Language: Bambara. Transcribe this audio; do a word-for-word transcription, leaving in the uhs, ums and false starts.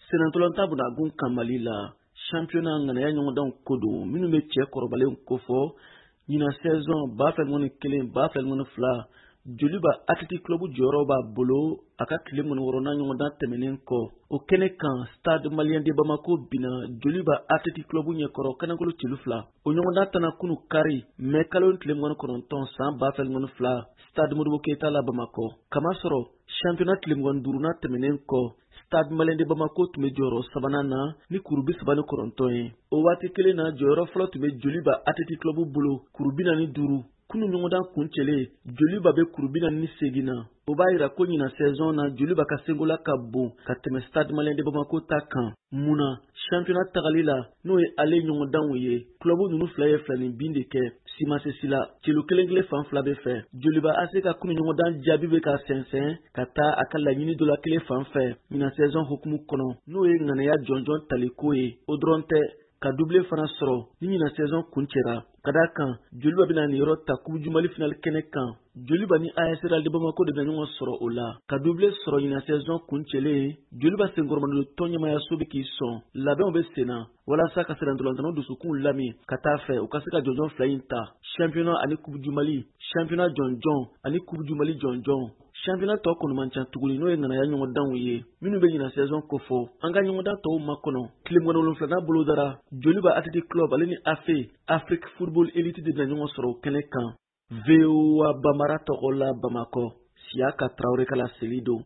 Senatolanta bunagun kamali la championnat nganaya ɲɔgɔndanw ko don minnu bɛ cɛ kɔrɔbalen ko fɔ ɲina saison ba fila ŋɔni kelen ba fila ŋɔni fila Joliba Athletic Club jɔyɔrɔ b'a bolo a ka tile ŋɔni wɔɔrɔnan ɲɔgɔndan tɛmɛnen kɔ o kɛnɛ kan Stade Malien de Bamako bina Joliba Athletic Club ɲɛkɔrɔ kɛnɛkolo celu fila o ɲɔgɔndan tana kunu kari mai kalo tile ŋɔni kɔnɔntɔn san ba fila ŋɔni fila Stade Modibo Keita la Bamako kamasɔrɔ championnat tile ŋɔni duurunan tɛmɛnen kɔ Stade Malien de Bamako tun bɛ jɔyɔrɔ sabanan na ni kuru bi saba ni kɔnɔntɔn ye o waati kelen na jɔyɔrɔ fɔlɔ tun bɛ Joliba Athletic Club bolo kuru bi naani ni duuru kunu ɲɔgɔndan kuncɛlen Joliba bɛ kuru bi naani ni segin na o b'a yira ko ɲina saison na Joliba ka sengola ka bon ka tɛmɛ Stade Malien de Bamako ta kan mun na championnat tagali la n'o ye ale ɲɔgɔndanw ye club ninnu fila ye filanin bin de kɛ simasesi la celu kelen kelen fan fila bɛ fɛ Joliba A C ka kunu ɲɔgɔndan jaabi bɛ ka sɛnsɛn ka taa a ka laɲini dɔ la kelen fan fɛ ɲina saison hukumu kɔnɔ n'o ye ŋanaya jɔnjɔn taliko ye o dɔrɔn tɛ ka doublé fana sɔrɔ ni ɲina saison kuncɛra ka d'a kan Joliba bɛna nin yɔrɔ ta Coupe du Mali finale kɛnɛ kan Joliba ni A S Real de Bamako de bɛ ɲɔgɔn sɔrɔ o la ka doublé sɔrɔ ɲina saison kuncɛlen Joliba senkɔrɔmani tɔn ɲɛmayaso bɛ k'i sɔn labɛnw bɛ sen na walasa ka senatolantanaw dusukun lami ka taa fɛ u ka se ka jɔnjɔn fila in ta championnat ani Coupe du Mali championnat jɔnjɔn ani Coupe du Mali jɔnjɔn championnat tɔ kɔni man ca tuguni n'o ye ŋanaya ɲɔgɔndanw ye minnu bɛ ɲina saison ko fɔ an ka ɲɔgɔndan tɔw makɔnɔ tile mugan ni wolonwulanan bolo dara Joliba Athletic Club ale ni A F E Afrique Football Elite de bɛna ɲɔgɔn sɔrɔ o kɛnɛ kan V O A Bambara tɔgɔ la Bamakɔ Siyaka Traoré ka laseli don